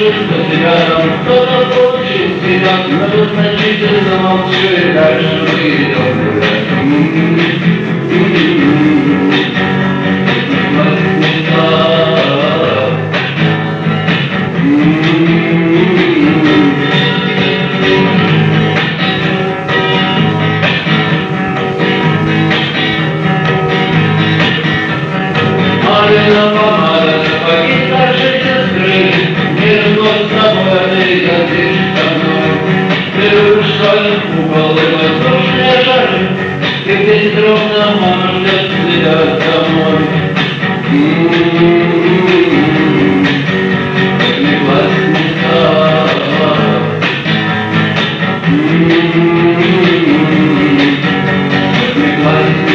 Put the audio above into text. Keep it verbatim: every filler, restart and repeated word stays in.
что тебя там кто-то хочет, сидят, многозначительно молчи, дальше мы идем гулять. Малина помада, сапоги старшей сестры, мир нос с тобой, а ты гордишь со мной. Ты любишь школьных кукол и воздушные шары, ты в десять ровно мама ждет тебя домой. Like